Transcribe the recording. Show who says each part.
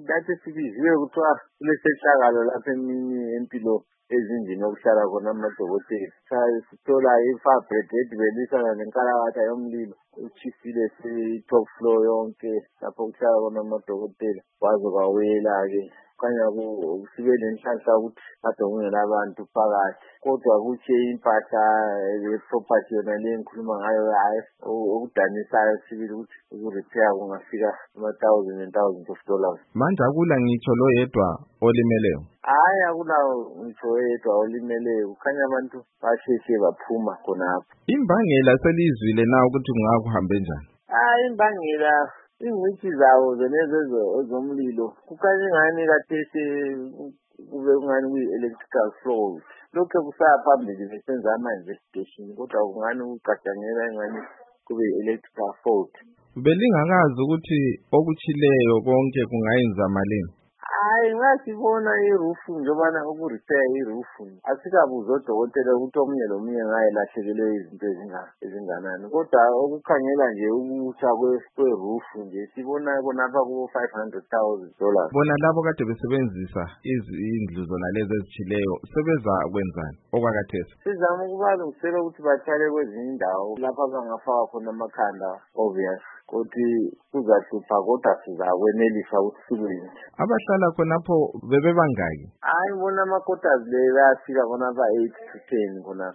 Speaker 1: Ngathi sibiziwe kuthiwa kulesehlakalo lapha emini empilo ezindlini okuhlala khona amadokotela. Sithola i-fire belisana nenkalakatha yomlilo uchifile top floor yonke lapho kuhlala khona amadokotela waze kwawela-ke. Kukhanya kusibe lenhlanhla ukuthi kade kungelabantu phakathi, kodwa kutshe impahla le-property yona le engikhuluma ngayo hayi okudanisayo sibili ukuthi ukurepair kungafika ama-thousands and thousands of dollars.
Speaker 2: Manje akula ngitsho lo yedwa olimeleyo?
Speaker 1: Hayi, akulawo ngitsho yedwa olimeleyo, kukhanya abantu basheshe baphuma khonapho.
Speaker 2: Imbangela selizwile na ukuthi kungakuhambe njani?
Speaker 1: Imbangela ingcitshi zawo zenezo ezomlilo kukhanya ingani kathesi kube kungani kuyi-electrical fault. Lokhu kusaphambili besenza ama-investigation, kodwa kungani ukucatshangela ingani kube yi-electrical fault.
Speaker 2: Belingakazi ukuthi okutshileyo konke kungayenza malini?
Speaker 1: Ngasibona irufu njobana ukurepair irufu asikabuza odokotela ukuthi omunye lomunye ngayelahlekelwe izinto ezinganani, kodwa okukhangela nje ukutsha kwerufu nje sibona konapha ku$500,000.
Speaker 2: Bona labo kade besebenzisa izindlu zona lezi ezitshileyo sebeza kwenzani okwakathesi?
Speaker 1: Sizama ukubalungisela ukuthi bathale kwezinye indawo lapha bangafaka khona amakhanda obvious, kodwa kuzahlupha kodwa sizakwenelisa ukuthi sikwenze.
Speaker 2: Abahlala khonapho bebebangaki?
Speaker 1: Bona amakotazi le bayafika khona 8 to 10 khona.